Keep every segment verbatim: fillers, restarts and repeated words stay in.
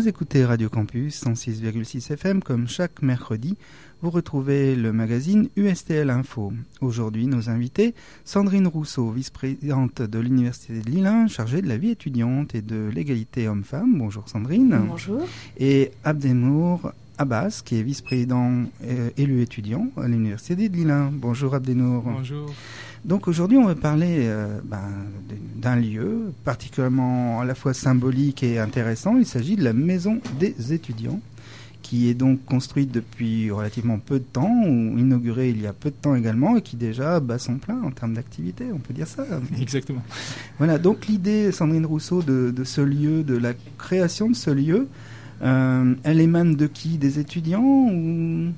Vous écoutez Radio Campus cent six virgule six F M. Comme chaque mercredi, vous retrouvez le magazine U S T L Info. Aujourd'hui, nos invités, Sandrine Rousseau, vice-présidente de l'Université de Lille, chargée de la vie étudiante et de l'égalité homme-femme. Bonjour Sandrine. Bonjour. Et Abdenour Abbas, qui est vice-président euh, élu étudiant à l'Université de Lille. Bonjour Abdenour. Bonjour. Donc aujourd'hui, on va parler euh, ben, d'un lieu particulièrement à la fois symbolique et intéressant. Il s'agit de la Maison des étudiants, qui est donc construite depuis relativement peu de temps, ou inaugurée il y a peu de temps également, et qui déjà bat son plein en termes d'activité, on peut dire ça. Exactement. Voilà, donc l'idée, Sandrine Rousseau, de, de ce lieu, de la création de ce lieu, euh, elle émane de qui? Des étudiants ou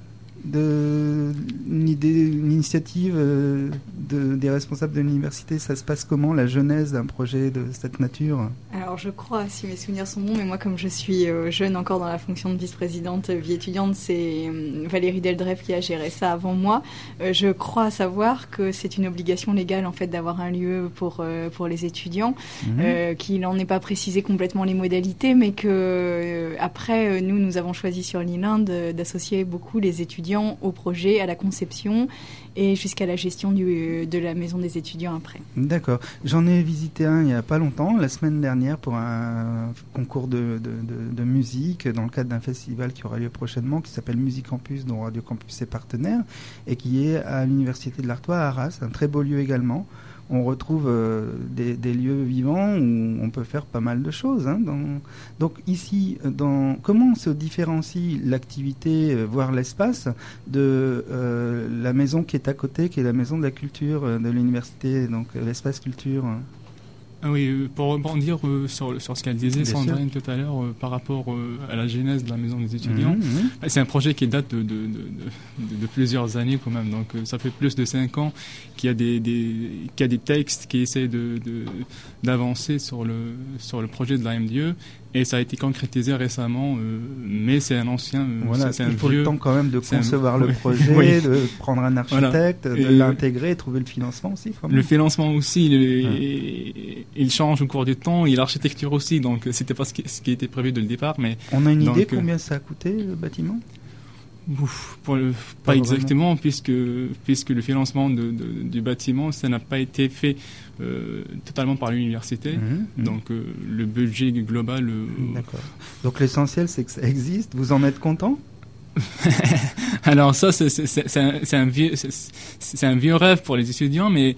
de une idée, une initiative euh, de, des responsables de l'université? Ça se passe comment, la genèse d'un projet de cette nature? Alors je crois, si mes souvenirs sont bons, mais moi comme je suis euh, jeune encore dans la fonction de vice-présidente vie étudiante, c'est euh, Valérie Deldrève qui a géré ça avant moi. Euh, je crois savoir que c'est une obligation légale en fait d'avoir un lieu pour euh, pour les étudiants, mmh. euh, qu'il n'en est pas précisé complètement les modalités, mais que euh, après euh, nous nous avons choisi sur Lille d'associer beaucoup les étudiants au projet, à la conception et jusqu'à la gestion du, de la maison des étudiants après. D'accord. J'en ai visité un il n'y a pas longtemps, la semaine dernière, pour un concours de, de, de, de musique dans le cadre d'un festival qui aura lieu prochainement, qui s'appelle Musique Campus, dont Radio Campus est partenaire, et qui est à l'Université de l'Artois à Arras, un très beau lieu également. On retrouve euh, des, des lieux vivants où on peut faire pas mal de choses. Hein, dans... Donc ici, dans... comment se différencie l'activité, euh, voire l'espace, de euh, la maison qui est à côté, qui est la maison de la culture euh, de l'université, donc euh, l'espace culture? Ah oui, pour rebondir euh, sur, sur ce qu'elle disait, Bien Sandrine, sûr. tout à l'heure, euh, par rapport euh, à la genèse de la maison des étudiants, mmh, mmh. c'est un projet qui date de, de, de, de, de plusieurs années quand même. Donc euh, ça fait plus de cinq ans qu'il y a des, des, qu'il y a des textes qui essaient de, de, d'avancer sur le, sur le projet de la M D E. Et ça a été concrétisé récemment, euh, mais c'est un ancien... Euh, voilà, c'est il un faut vieux, le temps quand même de concevoir un, le oui, projet, oui. de prendre un architecte, voilà. de et l'intégrer, trouver le financement aussi. Vraiment. Le financement aussi, il, ouais. il, il change au cours du temps, et l'architecture aussi, donc c'était pas ce qui, ce qui était prévu de le départ. Mais on a une donc, idée combien ça a coûté, le bâtiment? Ouf, pour le, pas, pas exactement, puisque, puisque le financement de, de, du bâtiment, ça n'a pas été fait euh, totalement par l'université. Mmh, donc mmh. Euh, le budget global... Euh, D'accord. Donc l'essentiel, c'est que ça existe. Vous en êtes content? Alors ça, c'est, c'est, c'est, c'est, un, c'est, un vieux, c'est, c'est un vieux rêve pour les étudiants, mais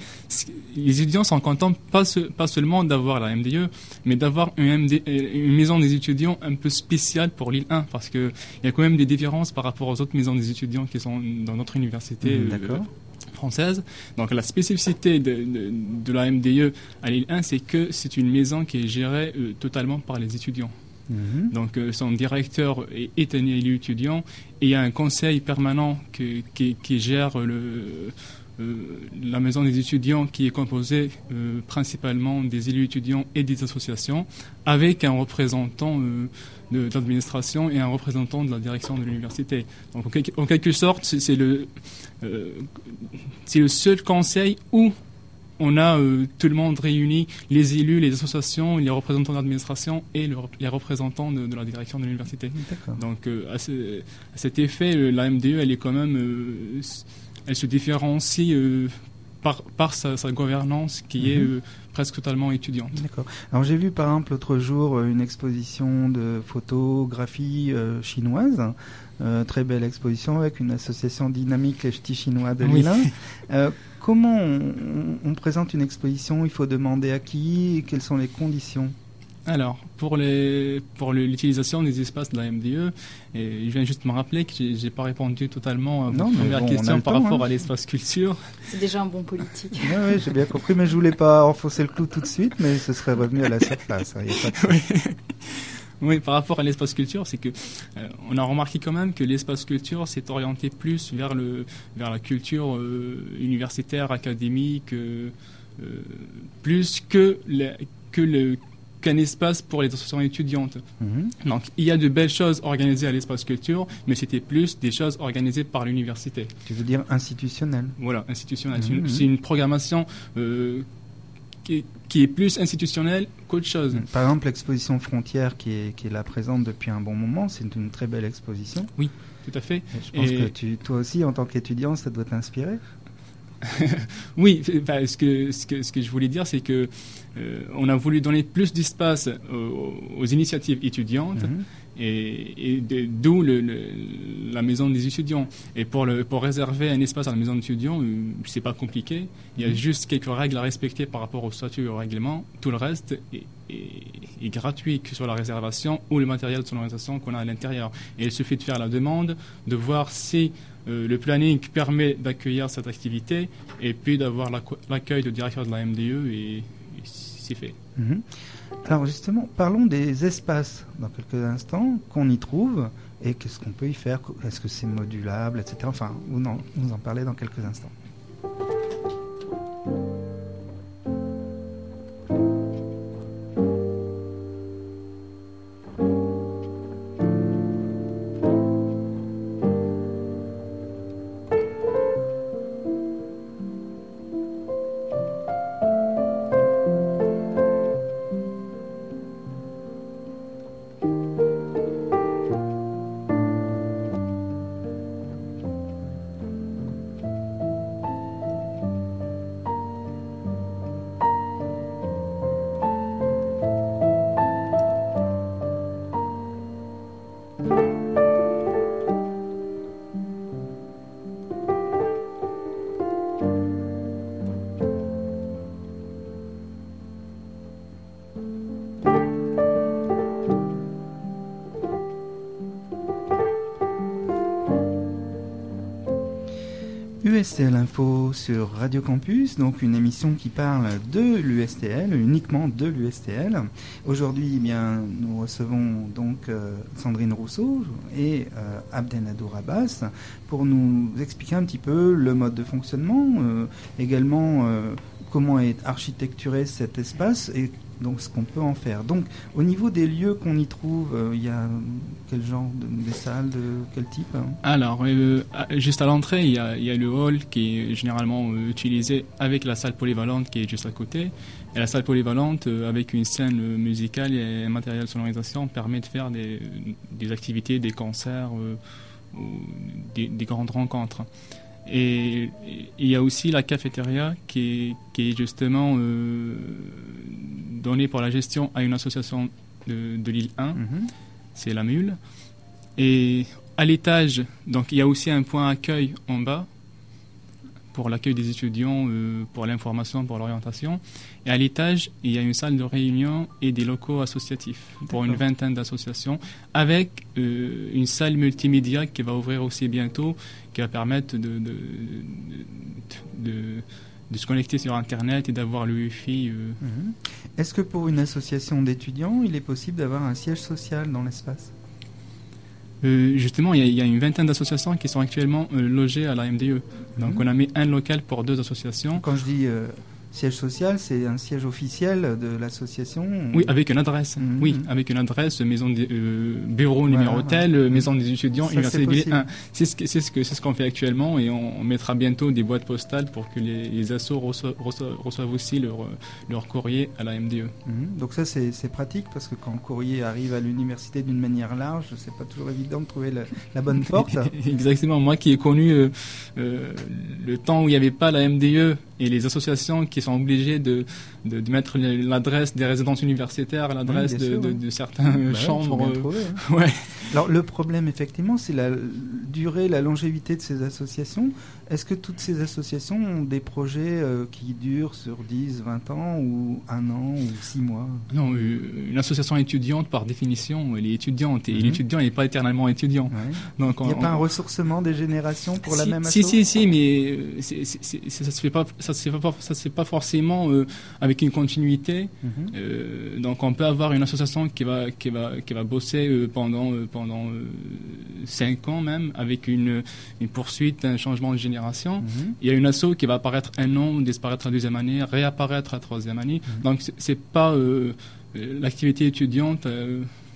les étudiants sont contents pas, se, pas seulement d'avoir la M D E, mais d'avoir une, M D, une maison des étudiants un peu spéciale pour Lille un, parce qu'il y a quand même des différences par rapport aux autres maisons des étudiants qui sont dans notre université mmh, euh, française. Donc la spécificité de, de, de la M D E à Lille un, c'est que c'est une maison qui est gérée euh, totalement par les étudiants. Mmh. Donc euh, son directeur est, est un élu étudiant et il y a un conseil permanent que, qui, qui gère le, euh, la maison des étudiants, qui est composé euh, principalement des élus étudiants et des associations, avec un représentant euh, de, de l'administration et un représentant de la direction de l'université. Donc en, quelque, en quelque sorte, c'est, c'est, le, euh, c'est le seul conseil où on a euh, tout le monde réuni, les élus, les associations, les représentants de l'administration et le, les représentants de, de la direction de l'université. D'accord. Donc euh, à, ce, à cet effet, euh, la M D E, elle est quand même, euh, elle se différencie euh, par, par sa, sa gouvernance qui mm-hmm. est euh, presque totalement étudiante. D'accord. Alors j'ai vu par exemple l'autre jour une exposition de photographie euh, chinoise. Euh, très belle exposition avec une association dynamique, les Ch'tis chinois de Lille. Oui. Euh, comment on, on présente une exposition? Il faut demander à qui? Et quelles sont les conditions? Alors, pour, les, pour l'utilisation des espaces de la M D E, et je viens juste me rappeler que je n'ai pas répondu totalement à votre non, première bon, question par temps, rapport hein. à l'espace culture. C'est déjà un bon politique. Oui, oui, j'ai bien compris, mais je ne voulais pas enfoncer le clou tout de suite, mais ce serait revenu à la surface. Hein, y a pas de... oui. Oui, par rapport à l'espace culture, c'est que euh, on a remarqué quand même que l'espace culture s'est orienté plus vers le vers la culture euh, universitaire, académique, euh, euh, plus que la, que le qu'un espace pour les associations étudiantes. Mmh. Donc, il y a de belles choses organisées à l'espace culture, mais c'était plus des choses organisées par l'université. Tu veux dire institutionnelles? Voilà, institutionnelles. Mmh. C'est, une, c'est une programmation euh, qui, qui est plus institutionnel qu'autre chose. Par exemple, l'exposition Frontières qui est, qui est là présente depuis un bon moment, c'est une très belle exposition. Oui, tout à fait. Et je pense Et... que tu, toi aussi, en tant qu'étudiant, ça doit t'inspirer. Oui, enfin, ce, que, ce, que, ce que je voulais dire, c'est que euh, on a voulu donner plus d'espace aux, aux initiatives étudiantes, mmh. et, et de, d'où le, le, la maison des étudiants. Et pour, le, pour réserver un espace à la maison des étudiants, euh, c'est pas compliqué. Il y a mmh. juste quelques règles à respecter par rapport au statut et au règlement. Tout le reste est, est, est gratuit, que ce soit la réservation ou le matériel de sonorisation qu'on a à l'intérieur. Et il suffit de faire la demande, de voir si Euh, le planning permet d'accueillir cette activité et puis d'avoir l'accueil du directeur de la M D E et, et c'est fait. Mmh. Alors justement, parlons des espaces dans quelques instants qu'on y trouve et qu'est-ce qu'on peut y faire. Est-ce que c'est modulable, et cetera. Enfin, vous, non, vous en parlez dans quelques instants. U S T L Info sur Radio Campus, donc une émission qui parle de l'U S T L, uniquement de l'U S T L. Aujourd'hui, eh bien, nous recevons donc euh, Sandrine Rousseau et euh, Abdelnadour Abbas pour nous expliquer un petit peu le mode de fonctionnement, euh, également euh, comment est architecturé cet espace et donc ce qu'on peut en faire. Donc au niveau des lieux qu'on y trouve, il euh, y a quel genre de des salles, de quel type hein? Alors euh, juste à l'entrée, il y a, y a le hall qui est généralement euh, utilisé avec la salle polyvalente qui est juste à côté. Et la salle polyvalente euh, avec une scène euh, musicale et un matériel de sonorisation permet de faire des, des activités, des concerts, euh, ou des, des grandes rencontres. Et il y a aussi la cafétéria qui est, qui est justement euh, donnée pour la gestion à une association de, de l'île un, mm-hmm. c'est la Mule. Et à l'étage, donc il y a aussi un point accueil en bas pour l'accueil des étudiants, euh, pour l'information, pour l'orientation. Et à l'étage, il y a une salle de réunion et des locaux associatifs pour D'accord. une vingtaine d'associations, avec euh, une salle multimédia qui va ouvrir aussi bientôt, qui va permettre de, de, de, de, de se connecter sur Internet et d'avoir le Wi-Fi. Euh. Mmh. Est-ce que pour une association d'étudiants, il est possible d'avoir un siège social dans l'espace ? Euh, justement, il y, y a une vingtaine d'associations qui sont actuellement euh, logées à la M D E. Donc, mmh. on a mis un local pour deux associations. Quand je dis euh, siège social, c'est un siège officiel de l'association ou... Oui, avec une adresse. Mmh. Oui, avec une adresse, maison de, euh, bureau voilà, numéro tel, ouais. maison des étudiants, Ça, université de l'île un. C'est ce, que, c'est, ce que, c'est ce qu'on fait actuellement et on, on mettra bientôt des boîtes postales pour que les, les assos reçoivent, reçoivent, reçoivent aussi leur, leur courrier à la M D E. Mmh. Donc ça, c'est, c'est pratique parce que quand le courrier arrive à l'université d'une manière large, c'est pas toujours évident de trouver la, la bonne porte. Exactement. Moi qui ai connu euh, euh, le temps où il n'y avait pas la M D E et les associations qui sont obligées de, de, de mettre l'adresse des résidences universitaires, l'adresse oui, de, sûr, de, de, de certaines bah chambres. Ouais, trouver, hein. ouais. Alors le problème, effectivement, c'est la durée, la longévité de ces associations. Est-ce que toutes ces associations ont des projets euh, qui durent sur dix, vingt ans ou un an ou six mois ? Non, une association étudiante, par définition, elle est étudiante et mm-hmm. l'étudiant n'est pas éternellement étudiant. Ouais. Donc, il n'y a on, pas on... un ressourcement des générations pour si, la même si, association ? Si, si, si, mais c'est, c'est, c'est, ça ne se fait pas, ça se fait pas, ça se fait pas forcément euh, avec une continuité. Mm-hmm. Euh, donc, on peut avoir une association qui va, qui va, qui va bosser euh, pendant, euh, pendant euh, cinq ans même, avec une, une poursuite, un changement de génération. Mm-hmm. Il y a une asso qui va apparaître un an, disparaître la deuxième année, réapparaître la troisième année. Mmh. Donc, c'est, c'est pas euh, l'activité étudiante, euh,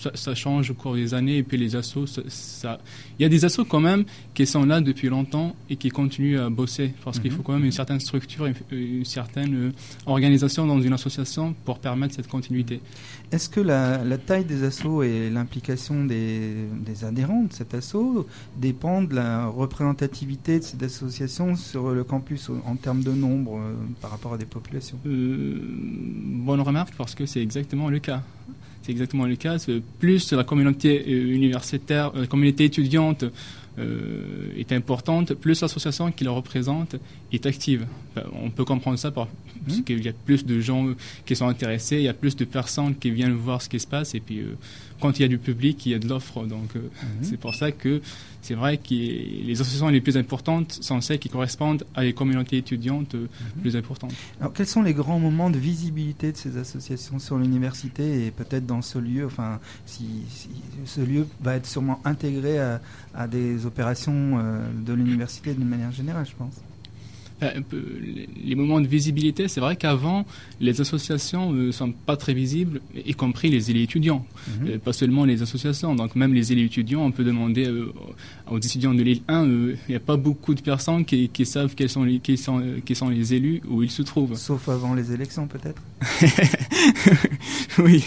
ça, ça change au cours des années. Et puis les assos, ça, ça... il y a des assos quand même qui sont là depuis longtemps et qui continuent à bosser. Parce mmh. qu'il faut quand même une certaine structure, une, une certaine euh, organisation dans une association pour permettre cette continuité. Est-ce que la, la taille des assos et l'implication des, des adhérents de cet asso dépendent de la représentativité de cette association sur le campus en termes de nombre euh, par rapport à des populations? euh, Bonne remarque, parce que c'est exactement le cas. C'est exactement le cas. C'est plus la communauté universitaire, la communauté étudiante euh, est importante, plus l'association qui la représente est active. Enfin, on peut comprendre ça par, mmh. parce qu'il y a plus de gens qui sont intéressés, il y a plus de personnes qui viennent voir ce qui se passe, et puis euh, quand il y a du public, il y a de l'offre. Donc euh, mmh. c'est pour ça que c'est vrai que les associations les plus importantes sont celles qui correspondent à les communautés étudiantes euh, mmh. plus importantes. Alors, quels sont les grands moments de visibilité de ces associations sur l'université et peut-être dans ce lieu, enfin, si, si ce lieu va être sûrement intégré à, à des opérations euh, de l'université d'une manière générale, je pense. Les moments de visibilité, c'est vrai qu'avant, les associations ne euh, sont pas très visibles, y compris les élus étudiants. Mmh. Euh, pas seulement les associations, donc même les élus étudiants, on peut demander euh, aux étudiants de l'île un, il euh, n'y a pas beaucoup de personnes qui, qui savent quels sont, les, qui, sont, euh, qui sont les élus, où ils se trouvent. Sauf avant les élections, peut-être. Oui.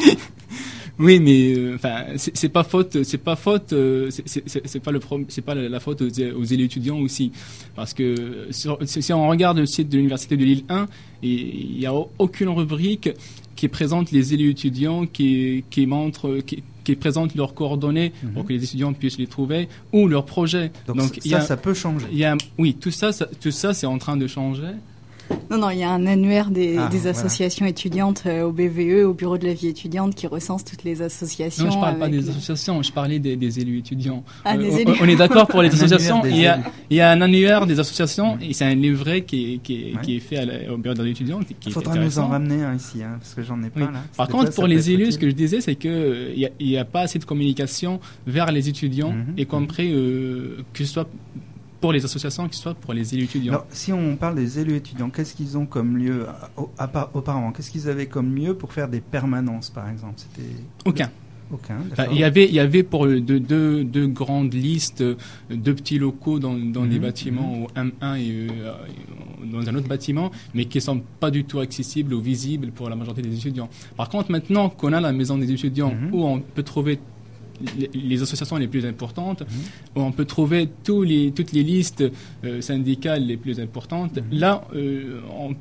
Oui, mais enfin, euh, c'est, c'est pas faute, c'est pas faute, euh, c'est, c'est, c'est pas le pro, c'est pas la, la faute aux, aux élus étudiants aussi, parce que sur, si on regarde le site de l'université de l'île un, il y a aucune rubrique qui présente les élus étudiants, qui qui montre, qui, qui présente leurs coordonnées mmh. pour que les étudiants puissent les trouver, ou leurs projets. Donc, Donc ça, y a, ça peut changer. Il y a, oui, tout ça, ça, tout ça, c'est en train de changer. Non, non, il y a un annuaire des, ah, des associations voilà. étudiantes euh, au B V E, au Bureau de la vie étudiante, qui recense toutes les associations. Non, je ne parle pas des les... associations, je parlais des, des élus étudiants. Ah, euh, des on, élus. on est d'accord pour les associations. Il y, a, il y a un annuaire des associations, et c'est un livret qui est, qui est, ouais. qui est fait à la, au Bureau de la vie étudiante. Il faudra nous en ramener un ici, hein, parce que j'en ai pas. Oui. Là. Par contre, fois, pour les élus, utile. Ce que je disais, c'est qu'il n'y a, y a pas assez de communication vers les étudiants, mm-hmm. y compris euh, que ce soit pour les associations, que ce soit pour les élus étudiants. Alors, si on parle des élus étudiants, qu'est-ce qu'ils ont comme lieu auparavant? Qu'est-ce qu'ils avaient comme lieu pour faire des permanences, par exemple? C'était aucun. Aucun. Enfin, il y avait, il y avait pour deux, deux, deux grandes listes, deux petits locaux dans, dans mmh, des bâtiments mmh. au M un et euh, dans un autre bâtiment, mais qui ne sont pas du tout accessibles ou visibles pour la majorité des étudiants. Par contre, maintenant qu'on a la maison des étudiants, mmh. où on peut trouver Les, les associations les plus importantes, mmh. où on peut trouver tous les, toutes les listes euh, syndicales les plus importantes. Mmh. Là, euh, on,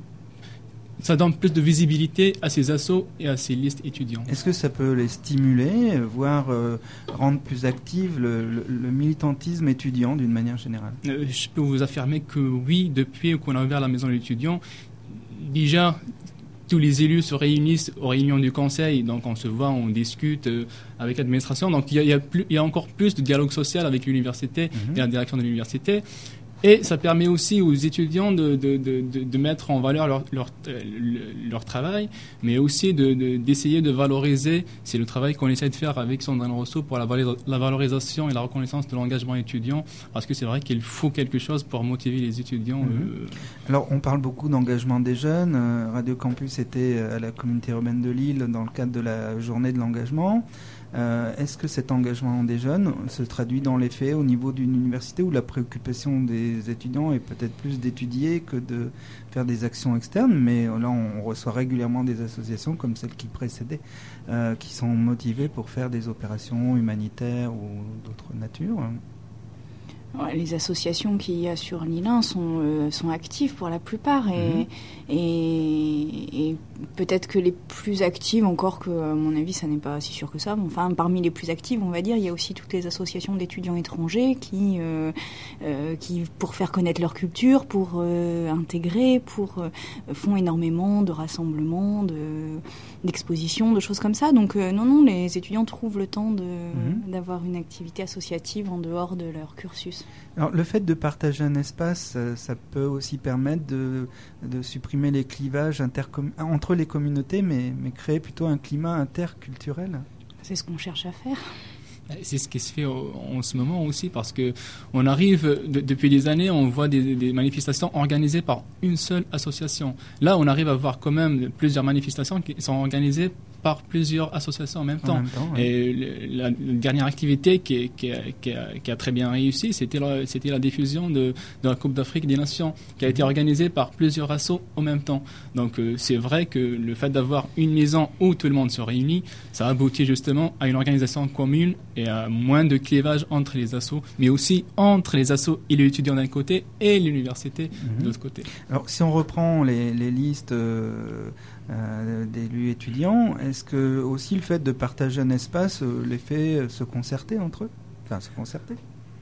ça donne plus de visibilité à ces assos et à ces listes étudiantes. Est-ce que ça peut les stimuler, voire euh, rendre plus actif le, le, le militantisme étudiant d'une manière générale? euh, Je peux vous affirmer que oui, depuis qu'on a ouvert la maison de l'étudiant, déjà, tous les élus se réunissent aux réunions du conseil, donc on se voit, on discute euh, avec l'administration. Donc il y a, il y a plus, il y a encore plus de dialogue social avec l'université mmh. et la direction de l'université. Et ça permet aussi aux étudiants de, de, de, de mettre en valeur leur, leur, leur travail, mais aussi de, de, d'essayer de valoriser, c'est le travail qu'on essaie de faire avec Sandrine Rousseau pour la, la valorisation et la reconnaissance de l'engagement étudiant, parce que c'est vrai qu'il faut quelque chose pour motiver les étudiants. Mmh. Euh... Alors on parle beaucoup d'engagement des jeunes, Radio Campus était à la communauté urbaine de Lille dans le cadre de la journée de l'engagement. Euh, est-ce que cet engagement des jeunes se traduit dans les faits au niveau d'une université où la préoccupation des étudiants est peut-être plus d'étudier que de faire des actions externes, mais là on reçoit régulièrement des associations comme celle qui précédait euh, qui sont motivées pour faire des opérations humanitaires ou d'autres natures? Ouais, les associations qu'il y a sur l'île un sont, euh, sont actives pour la plupart et, mmh. et, et peut-être que les plus actives, encore que à mon avis ça n'est pas si sûr que ça, enfin parmi les plus actives on va dire, il y a aussi toutes les associations d'étudiants étrangers qui, euh, euh, qui pour faire connaître leur culture, pour euh, intégrer, pour euh, font énormément de rassemblements, de, d'expositions, de choses comme ça. Donc euh, non, non, les étudiants trouvent le temps de, mmh. d'avoir une activité associative en dehors de leur cursus. Alors, le fait de partager un espace, ça, ça peut aussi permettre de, de supprimer les clivages intercom- entre les communautés, mais, mais créer plutôt un climat interculturel. C'est ce qu'on cherche à faire. C'est ce qui se fait en ce moment aussi, parce que on arrive de, depuis des années, on voit des, des manifestations organisées par une seule association. Là, on arrive à voir quand même plusieurs manifestations qui sont organisées par plusieurs associations en même temps. En même temps, ouais. Et le, la, la dernière activité qui, qui, qui, a, qui a très bien réussi, c'était la, c'était la diffusion de, de la Coupe d'Afrique des Nations, qui a été organisée par plusieurs assos en même temps. Donc euh, c'est vrai que le fait d'avoir une maison où tout le monde se réunit, ça aboutit justement à une organisation commune et à moins de clivage entre les assos, mais aussi entre les assos et les étudiants d'un côté et l'université mmh. de l'autre côté. Alors si on reprend les, les listes euh, euh, d'élus étudiants, est-ce que aussi le fait de partager un espace euh, les fait se concerter entre eux, enfin se concerter?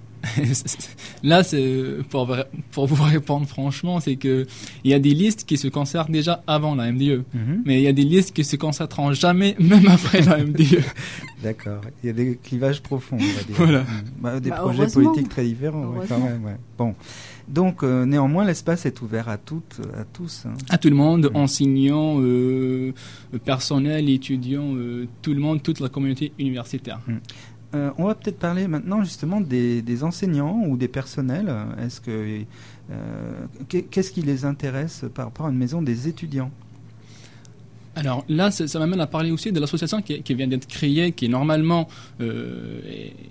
Là, c'est, pour, pour vous répondre franchement, c'est que il y a des listes qui se concertent déjà avant la M D E, mm-hmm. mais il y a des listes qui se concerteront jamais, même après la M D E. D'accord. Il y a des clivages profonds, on va dire. Voilà. Bah, des bah, projets politiques très différents, ouais, quand même. Ouais. Bon. Donc, euh, néanmoins, l'espace est ouvert à toutes, à tous. Hein. À tout le monde, mmh. enseignants, euh, personnel, étudiants, euh, tout le monde, toute la communauté universitaire. Mmh. Euh, on va peut-être parler maintenant justement des, des enseignants ou des personnels. Est-ce que euh, qu'est-ce qui les intéresse par rapport à une maison des étudiants? Alors là, ça, ça m'amène à parler aussi de l'association qui, qui vient d'être créée, qui normalement euh,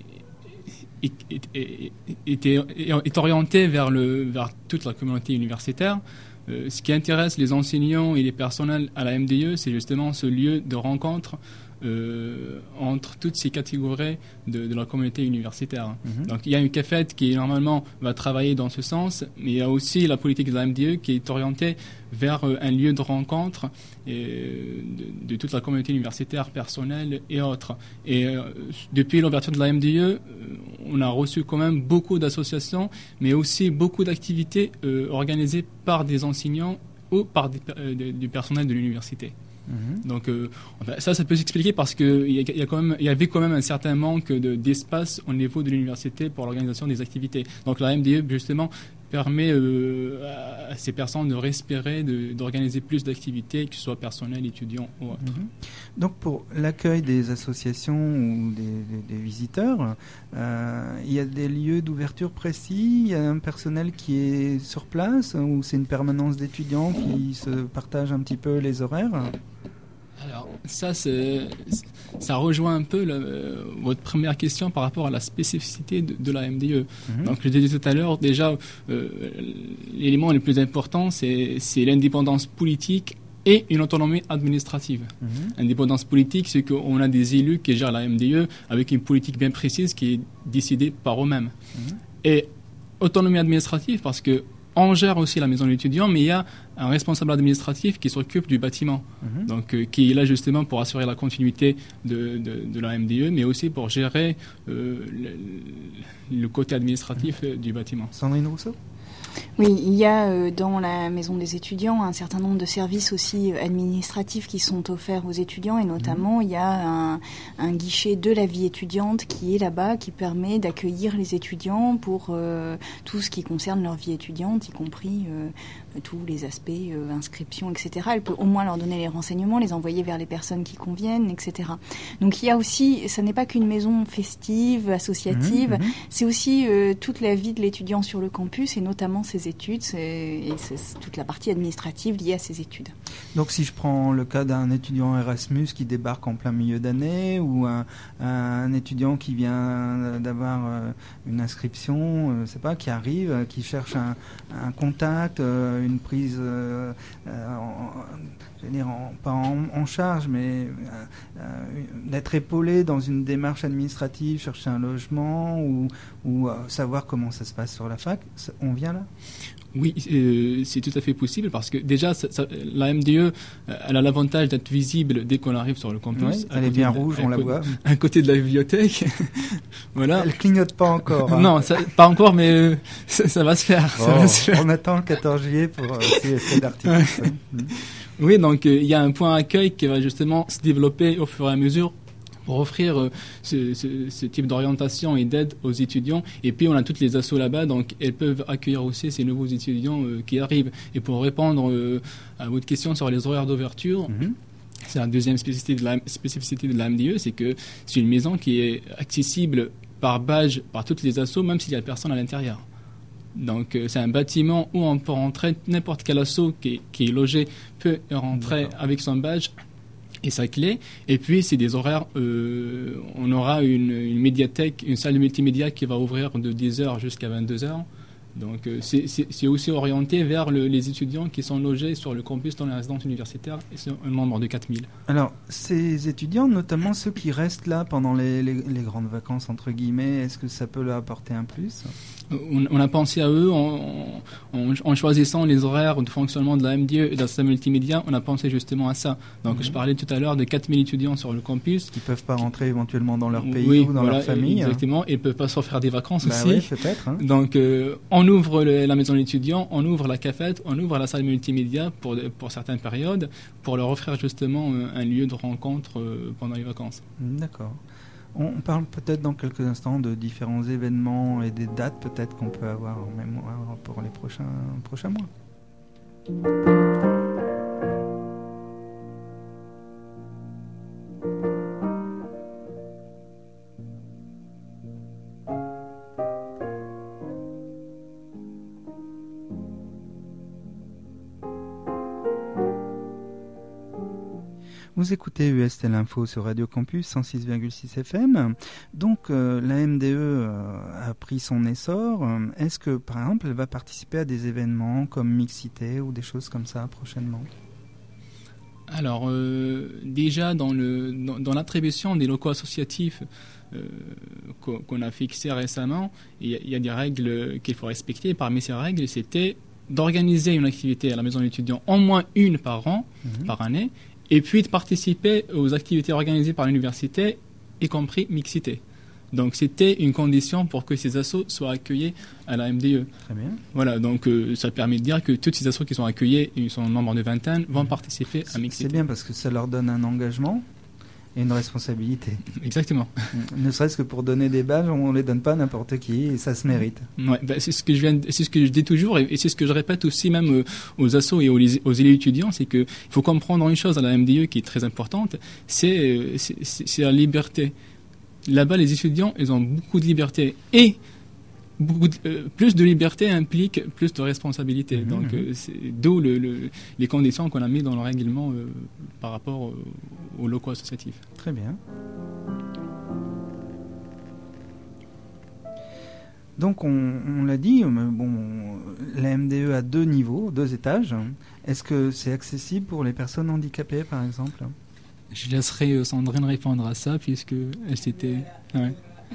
est, est, est, est, est, est orientée vers, le, vers toute la communauté universitaire. Euh, ce qui intéresse les enseignants et les personnels à la M D E, c'est justement ce lieu de rencontre Euh, entre toutes ces catégories de, de la communauté universitaire. Mm-hmm. Donc il y a une CAFED qui normalement va travailler dans ce sens, mais il y a aussi la politique de la M D E qui est orientée vers euh, un lieu de rencontre et, de, de toute la communauté universitaire, personnelle et autres. Et euh, depuis l'ouverture de la M D E, euh, on a reçu quand même beaucoup d'associations, mais aussi beaucoup d'activités euh, organisées par des enseignants ou par des, euh, de, du personnel de l'université. Mmh. Donc euh, enfin, ça, ça peut s'expliquer parce qu'il y, y, y avait quand même un certain manque de, d'espace au niveau de l'université pour l'organisation des activités. Donc la M D E, justement, permet euh, à, à ces personnes de respirer, de, d'organiser plus d'activités, que ce soit personnel, étudiant ou autre. Mmh. Donc pour l'accueil des associations ou des, des, des visiteurs, euh, il y a des lieux d'ouverture précis, il y a un personnel qui est sur place ou c'est une permanence d'étudiants qui se partagent un petit peu les horaires? Alors, ça, c'est, ça rejoint un peu le, votre première question par rapport à la spécificité de, de la M D E. Mm-hmm. Donc, je disais tout à l'heure, déjà, euh, l'élément le plus important, c'est, c'est l'indépendance politique et une autonomie administrative. Mm-hmm. Indépendance politique, c'est qu'on a des élus qui gèrent la M D E avec une politique bien précise qui est décidée par eux-mêmes. Mm-hmm. Et autonomie administrative, parce que on gère aussi la maison de l'étudiant, mais il y a un responsable administratif qui s'occupe du bâtiment, mmh. donc euh, qui est là justement pour assurer la continuité de, de, de la M D E, mais aussi pour gérer euh, le, le côté administratif mmh. du bâtiment. Sandrine Rousseau ? Oui, il y a euh, dans la maison des étudiants un certain nombre de services aussi administratifs qui sont offerts aux étudiants et notamment mmh. il y a un, un guichet de la vie étudiante qui est là-bas, qui permet d'accueillir les étudiants pour euh, tout ce qui concerne leur vie étudiante, y compris euh, tous les aspects euh, inscription, et cetera. Elle peut au moins leur donner les renseignements, les envoyer vers les personnes qui conviennent, et cetera. Donc il y a aussi, ça n'est pas qu'une maison festive, associative, mmh. c'est aussi euh, toute la vie de l'étudiant sur le campus et notamment ses études c'est, et c'est toute la partie administrative liée à ses études. Donc si je prends le cas d'un étudiant Erasmus qui débarque en plein milieu d'année ou un, un étudiant qui vient d'avoir euh, une inscription, euh, je sais pas, qui arrive, euh, qui cherche un, un contact, euh, une prise, euh, euh, en, je veux dire, en, pas en, en charge, mais euh, euh, d'être épaulé dans une démarche administrative, chercher un logement ou, ou euh, savoir comment ça se passe sur la fac, on vient là ? Oui, euh, c'est tout à fait possible parce que déjà, ça, ça, la M D E, elle a l'avantage d'être visible dès qu'on arrive sur le campus. Oui, elle est bien de, rouge, on la voit. À côté de la bibliothèque. Voilà. Elle clignote pas encore. Hein. Non, ça, pas encore, mais euh, ça, ça, va se faire, oh, ça va se faire. On attend le quatorze juillet pour euh, ces effets d'artifice. Ouais. Oui, donc il euh, y a un point accueil qui va justement se développer au fur et à mesure pour offrir euh, ce, ce, ce type d'orientation et d'aide aux étudiants. Et puis, on a toutes les assos là-bas, donc elles peuvent accueillir aussi ces nouveaux étudiants euh, qui arrivent. Et pour répondre euh, à votre question sur les horaires d'ouverture, mm-hmm. C'est la deuxième spécificité de la, spécificité de la M D E, c'est que c'est une maison qui est accessible par badge par toutes les assos, même s'il y a personne à l'intérieur. Donc euh, c'est un bâtiment où on peut rentrer, n'importe quel asso qui, qui est logé peut rentrer D'accord. avec son badge et sa clé. Et puis c'est des horaires, euh, on aura une, une médiathèque, une salle de multimédia qui va ouvrir de dix heures jusqu'à vingt-deux heures. Donc euh, c'est, c'est, c'est aussi orienté vers le, les étudiants qui sont logés sur le campus dans les résidences universitaires, et c'est un nombre de quatre mille. Alors ces étudiants, notamment ceux qui restent là pendant les, les, les grandes vacances entre guillemets, est-ce que ça peut leur apporter un plus ? On, on a pensé à eux en, en, en choisissant les horaires de fonctionnement de la M D E et de la salle multimédia. On a pensé justement à ça. Donc mmh. je parlais tout à l'heure de quatre mille étudiants sur le campus qui peuvent pas rentrer éventuellement dans leur pays oui, ou dans voilà, leur famille. Exactement, et peuvent pas se faire des vacances bah aussi. Oui, peut-être. Hein. Donc euh, on ouvre le, la maison d'étudiants, on ouvre la cafette, on ouvre la salle multimédia pour pour certaines périodes pour leur offrir justement un lieu de rencontre pendant les vacances. D'accord. On parle peut-être dans quelques instants de différents événements et des dates peut-être qu'on peut avoir en mémoire pour les prochains, prochains mois. Vous écoutez U S T l'Info sur Radio Campus cent six virgule six F M. Donc euh, la M D E euh, a pris son essor. Est-ce que par exemple elle va participer à des événements comme Mixité ou des choses comme ça prochainement ? Alors euh, déjà dans, le, dans, dans l'attribution des locaux associatifs euh, qu'on, qu'on a fixés récemment, il y, y a des règles qu'il faut respecter. Parmi ces règles, c'était d'organiser une activité à la maison d'étudiants au moins une par an, mmh. par année, et puis de participer aux activités organisées par l'université, y compris Mixité. Donc c'était une condition pour que ces assos soient accueillis à la M D E. Très bien. Voilà, donc euh, ça permet de dire que toutes ces assos qui sont accueillis, ils sont au nombre de vingtaine, vont participer à Mixité. C'est bien parce que ça leur donne un engagement et une responsabilité. Exactement. Ne serait-ce que pour donner des badges, on ne les donne pas à n'importe qui et ça se mérite. Ouais, bah, c'est ce que je viens, de, c'est ce que je dis toujours et, et c'est ce que je répète aussi même euh, aux assos et aux, aux élèves étudiants, c'est que il faut comprendre une chose à la M D E qui est très importante, c'est, c'est, c'est, c'est la liberté. Là-bas, les étudiants, ils ont beaucoup de liberté et beaucoup de, euh, plus de liberté implique plus de responsabilité. Mmh, Donc, mmh. Euh, c'est, d'où le, le, les conditions qu'on a mises dans le règlement euh, par rapport euh, aux locaux associatifs. Très bien. Donc, on, on l'a dit, bon, la M D E a deux niveaux, deux étages. Est-ce que c'est accessible pour les personnes handicapées, par exemple ? Je laisserai Sandrine répondre à ça, puisque elle s'était... Ouais.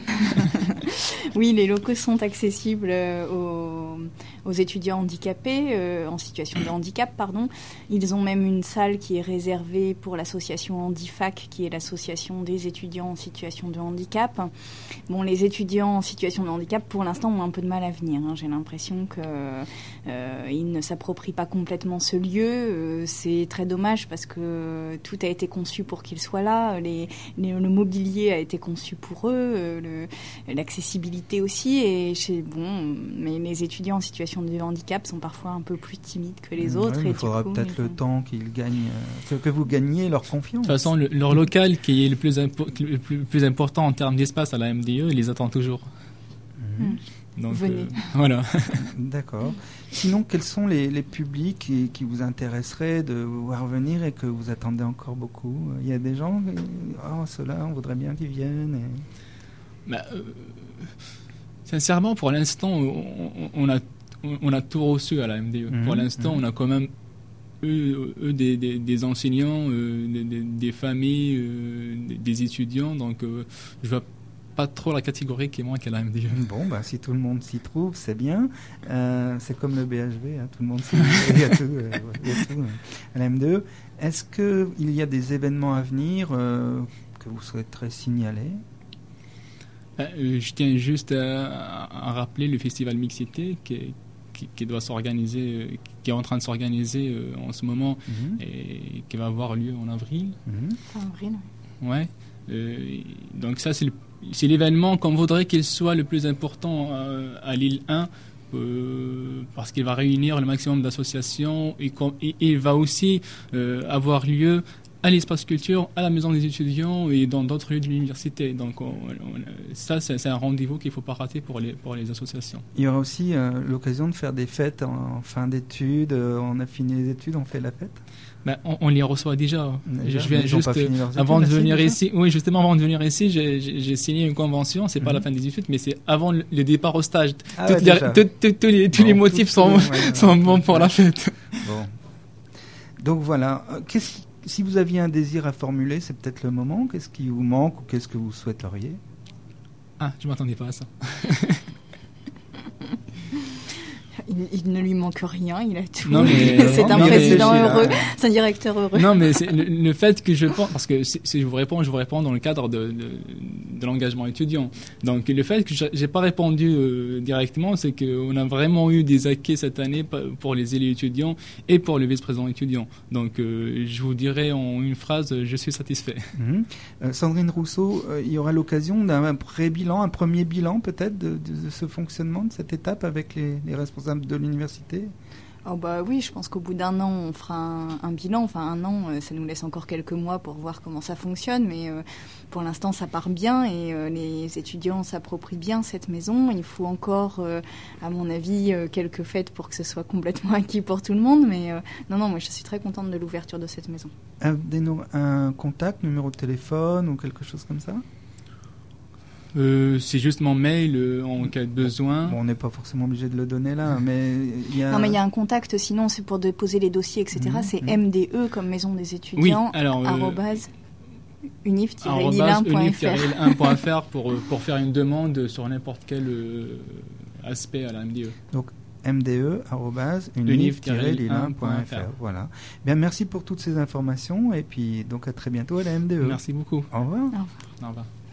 Oui, les locaux sont accessibles aux, aux étudiants handicapés, euh, en situation de handicap, pardon. Ils ont même une salle qui est réservée pour l'association Handifac, qui est l'association des étudiants en situation de handicap. Bon, les étudiants en situation de handicap, pour l'instant, ont un peu de mal à venir. Hein. J'ai l'impression qu'ils euh, ne s'approprient pas complètement ce lieu. Euh, c'est très dommage parce que tout a été conçu pour qu'ils soient là. Les, les, le mobilier a été conçu pour eux. Euh, Le, l'accessibilité aussi et chez, bon, mais les étudiants en situation de handicap sont parfois un peu plus timides que les autres. Ouais, et il faudra coup, peut-être le temps qu'ils gagnent, que, que vous gagniez leur confiance. De toute façon, le, leur local qui est le plus, impo- le plus, le plus important en termes d'espace à la M D E, il les attend toujours. Mmh. Donc, Venez. Euh, voilà. D'accord. Sinon, quels sont les, les publics qui, qui vous intéresseraient de voir venir et que vous attendez encore beaucoup ? Il y a des gens, oh, ceux-là, on voudrait bien qu'ils viennent. Et... Bah, euh, sincèrement, pour l'instant, on, on, a, on a tout reçu à la M D E. Mmh, pour l'instant, mmh. on a quand même eux, eux des, des, des enseignants, euh, des, des, des familles, euh, des, des étudiants. Donc, euh, je vois pas trop la catégorie qui manque à la M D E. Bon, bah, si tout le monde s'y trouve, c'est bien. Euh, c'est comme le B H V, hein, tout le monde s'y trouve. Il y a tout, euh, il y a tout euh, à la M D E. Est-ce qu'il y a des événements à venir euh, que vous souhaiterez signaler ? Euh, je tiens juste à, à rappeler le festival Mixité qui, qui, qui doit s'organiser, qui est en train de s'organiser euh, en ce moment mmh. et qui va avoir lieu en avril. Mmh. En avril. Ouais. Euh, donc ça c'est, le, c'est l'événement qu'on voudrait qu'il soit le plus important euh, à l'île un euh, parce qu'il va réunir le maximum d'associations et, et il va aussi euh, avoir lieu à l'espace culture, à la maison des étudiants et dans d'autres lieux de l'université. Donc on, on, ça, c'est, c'est un rendez-vous qu'il ne faut pas rater pour les, pour les associations. Il y aura aussi euh, l'occasion de faire des fêtes en, en fin d'études. Euh, on a fini les études, on fait la fête. Ben, on, on les reçoit déjà. déjà je viens juste avant de venir ici. Oui, justement avant de venir ici, j'ai, j'ai, j'ai signé une convention. C'est mm-hmm. pas la fin des études, mais c'est avant le, le départ au stage. Ah ouais, les, tout, tout, tout, les, tous bon, les motifs sont, les, ouais, sont ouais, bons pour la fête. Bon. Donc voilà. Qu'est-ce qui, si vous aviez un désir à formuler, c'est peut-être le moment. Qu'est-ce qui vous manque ou qu'est-ce que vous souhaiteriez? Ah, je m'attendais pas à ça. Il, il ne lui manque rien, il a tout. Non, mais, c'est un non, président mais, heureux, c'est un directeur heureux. Non, mais c'est le, le fait que je pense, parce que si, si je vous réponds, je vous réponds dans le cadre de, de, de l'engagement étudiant. Donc le fait que j'ai pas répondu euh, directement, c'est qu'on a vraiment eu des acquis cette année pour les élus étudiants et pour le vice-président étudiant. Donc euh, je vous dirais en une phrase, je suis satisfait. Mmh. Euh, Sandrine Rousseau, euh, il y aura l'occasion d'un pré-bilan, un premier bilan peut-être de, de, de ce fonctionnement, de cette étape avec les, les responsables de l'université? Oh bah oui, je pense qu'au bout d'un an, on fera un, un bilan. Enfin, un an, euh, ça nous laisse encore quelques mois pour voir comment ça fonctionne. Mais euh, pour l'instant, ça part bien et euh, les étudiants s'approprient bien cette maison. Il faut encore, euh, à mon avis, euh, quelques fêtes pour que ce soit complètement acquis pour tout le monde. Mais euh, non, non, moi, je suis très contente de l'ouverture de cette maison. Un, un contact, numéro de téléphone ou quelque chose comme ça? Euh, c'est juste mon mail euh, en cas de besoin. Bon, on n'est pas forcément obligé de le donner là, mais il y a... Non, mais il y a un contact, sinon c'est pour déposer les dossiers, et cetera. Mmh, c'est mmh. M D E comme maison des étudiants, oui, alors, euh, arrobase unif tiret lille point f r .fr pour, pour faire une demande sur n'importe quel euh, aspect à la M D E. Donc, M D E arobase unif tiret lille point f r. Voilà. Bien, merci pour toutes ces informations et puis donc à très bientôt à la M D E. Merci beaucoup. Au revoir. Au revoir. Au revoir.